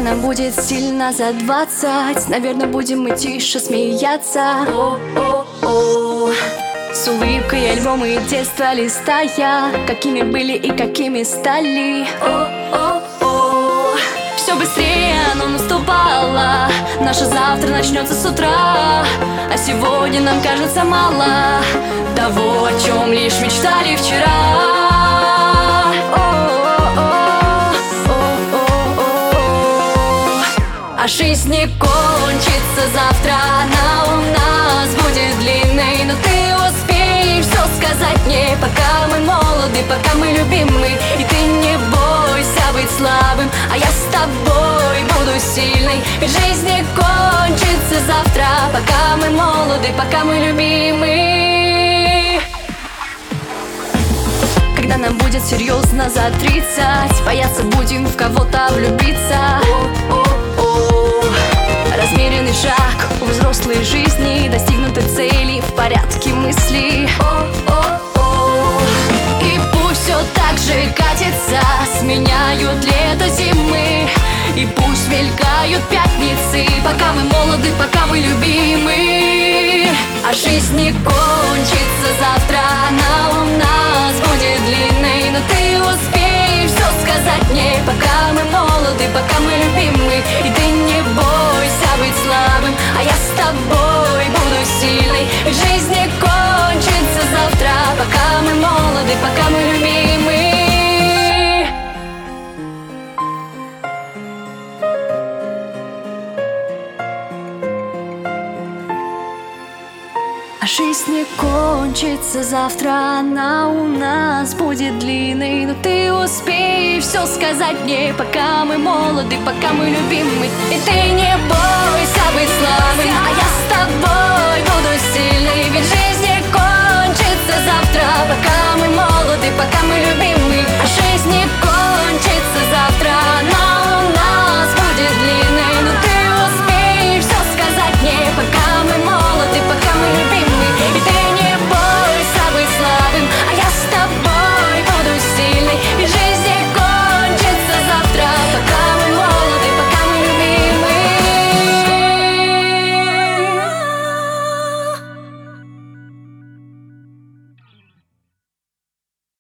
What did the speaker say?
нам будет сильно за 20, наверное, будем мы тише смеяться. О-о-о. С улыбкой альбомы детства листая, какими были и какими стали. О-о-о. Все быстрее оно наступало, наше завтра начнется с утра. А сегодня нам кажется мало того, о чем лишь мечтали вчера. А жизнь не кончится завтра, она у нас будет длинной. Но ты успеешь все сказать мне, пока мы молоды, пока мы любимы. И ты не бойся быть слабым, а я с тобой буду сильной. Ведь жизнь не кончится завтра, пока мы молоды, пока мы любимы. Когда нам будет серьезно за 30, бояться будем в кого-то влюбиться. Размеренный шаг у взрослой жизни, достигнуты цели в порядке мыслей. И пусть все так же катится, сменяют лето зимы. И пусть мелькают пятницы, пока мы молоды, пока мы любимы. А жизнь не кончится завтра, она у нас будет длинной. Но ты успеешь все сказать мне, пока мы молоды, пока мы любимы. И ты не бойся быть слабым, а я с тобой буду сильной. Жизнь не кончится завтра, пока мы молоды, пока мы любимы. А жизнь не кончится завтра, она у нас будет длинной. Но ты успеешь все сказать мне, пока мы молоды, пока мы любимы. И ты не бойся быть слабым, а я с тобой буду сильной.